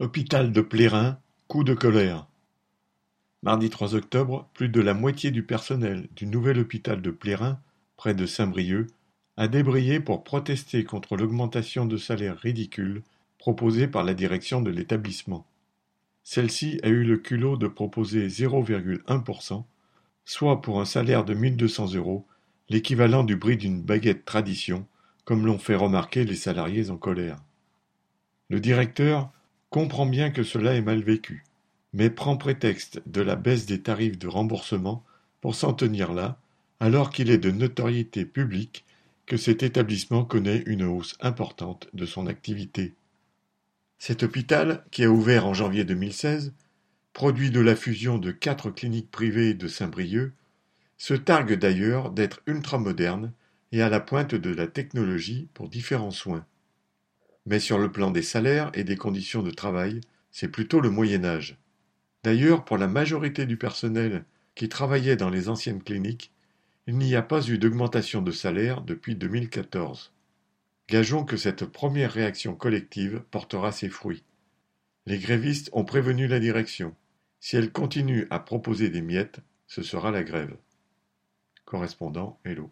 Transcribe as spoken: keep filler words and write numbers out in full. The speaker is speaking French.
Hôpital de Plérin, coup de colère. Mardi trois octobre, plus de la moitié du personnel du nouvel hôpital de Plérin, près de Saint-Brieuc, a débrayé pour protester contre l'augmentation de salaire ridicule proposée par la direction de l'établissement. Celle-ci a eu le culot de proposer zéro virgule un pour cent, soit pour un salaire de mille deux cents euros, l'équivalent du prix d'une baguette tradition, comme l'ont fait remarquer les salariés en colère. Le directeur comprend bien que cela est mal vécu, mais prend prétexte de la baisse des tarifs de remboursement pour s'en tenir là, alors qu'il est de notoriété publique que cet établissement connaît une hausse importante de son activité. Cet hôpital, qui a ouvert en janvier deux mille seize, produit de la fusion de quatre cliniques privées de Saint-Brieuc, se targue d'ailleurs d'être ultramoderne et à la pointe de la technologie pour différents soins. Mais sur le plan des salaires et des conditions de travail, c'est plutôt le Moyen Âge. D'ailleurs, pour la majorité du personnel qui travaillait dans les anciennes cliniques, il n'y a pas eu d'augmentation de salaire depuis deux mille quatorze. Gageons que cette première réaction collective portera ses fruits. Les grévistes ont prévenu la direction. Si elle continue à proposer des miettes, ce sera la grève. Correspondant Hello.